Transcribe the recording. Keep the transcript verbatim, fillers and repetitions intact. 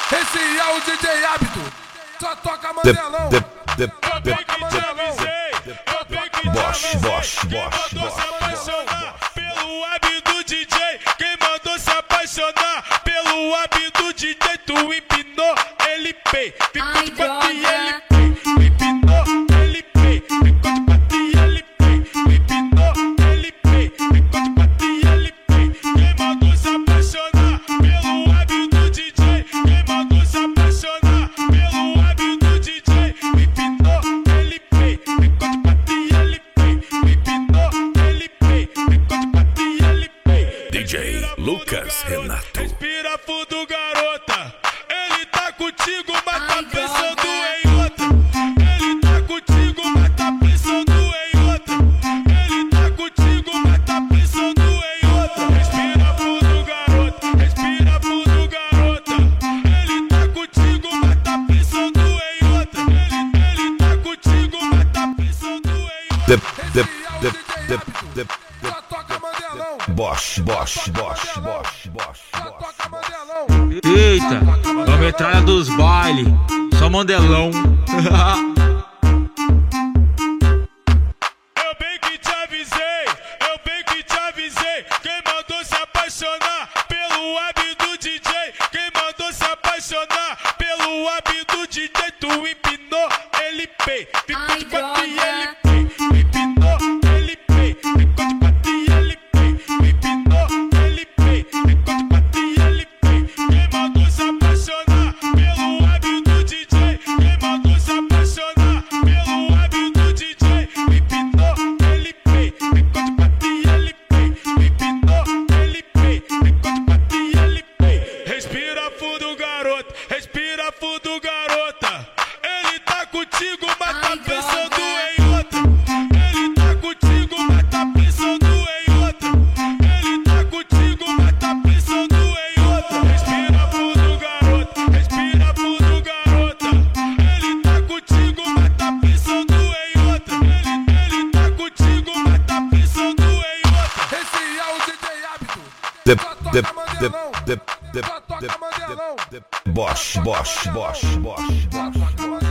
Esse é o D J Hábito, só toca Mandelão. Eu bem que te avisei, eu bem que te avisei. Quem mandou se apaixonar pelo hábito D J? Quem mandou se apaixonar pelo hábito D J? Tu empinou, ele pei, ficou de quatro e ele pei. Empinou, ele pei, ficou de quatro e ele pei. Empinou, ele pei, ficou de quatro e ele pei. Quem mandou se apaixonar pelo hábito D J? Quem mandou se apaixonar pelo hábito D J? Empinou, ele pei, ficou de quatro e ele pei. Empinou, ele pei, ficou de quatro e ele pei. D J Lucas Renato. Respira fundo, garota. Ele tá contigo, mas tá pensando em outra. Ele tá contigo, mas tá pensando em outra. Ele tá contigo, mas tá pensando em outra. Respira fundo, garota. Respira fundo, garota. Ele tá contigo, mas tá pensando em outra. Ele, ele tá contigo, mas tá pensando em outra. Dep, dep, dep, dep, Só toca Mandelão. Bosch, Bosch, Bosch, Bosch, Bosch, Só toca Mandelão. Eita, a metralha dos baile, só Mandelão. Eu bem que te avisei, eu bem que te avisei. Quem mandou se apaixonar pelo hábito D J? Quem mandou se apaixonar pelo hábito D J? Tu empinou, ele pei, ficou de quatro e ele pei. Empinou, ele pei, ficou de quatro e ele pei. Empinou, ele pei, ficou de quatro e ele pei. Quem mandou se apaixonar pelo hábito D J? Quem mandou se apaixonar pelo hábito D J? Empinou, ele pei, ficou de quatro e ele pei. Empinou, ele pei, ficou de quatro e ele pei. Respira fundo, garoto, respira fundo, garota. Ele tá contigo, mas tá pensando em outra. Ele tá contigo, mas tá pensando em outra. Ele tá contigo, mas tá pensando em outra. Respira fundo, garoto, respira fundo, garota. Ele tá contigo, mas tá pensando em outra. Ele, ele tá contigo, mas tá pensando em outra. Esse é o D J Hábito, dep, só toca dep, Mandelão. dep, dep, Só toca dep, Mandelão. dep, Bosch, Bosch, Bosch, Bosch, Bosch.